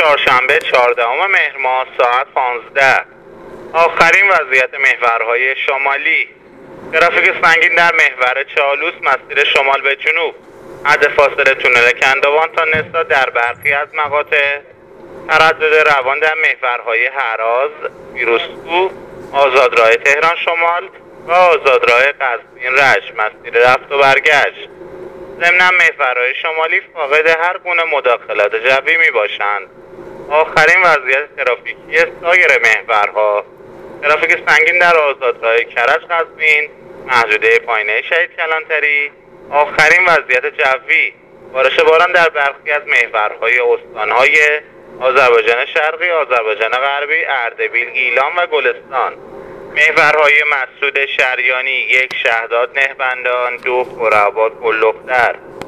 چهارشنبه 14 مهر ماه ساعت 15. آخرین وضعیت محورهای شمالی. ترافیک سنگین در محور چالوس مسیر شمال به جنوب، حد فاصله تونل کندوان تا نسا در برخی از مقاطع. تردد روان در محورهای هراز، فیروزکوه، آزادراه تهران شمال و آزادراه قزوین رشت مسیر رفت و برگشت. ضمن محورهای شمالی فاقد هر گونه مداخلات جوی می باشند. آخرین وضعیت ترافیکی سایر محورها. ترافیک سنگین در آزادراه کرج قزوین، محدوده پایینه شهید کلانتری. آخرین وضعیت جوی. بارش باران در برخی از محورهای استانهای آذربایجان شرقی، آذربایجان غربی، اردبیل، گیلان و گلستان. محورهای مسعود شریانی 1 شهداد نهبندان، 2 خرابات گلدختر.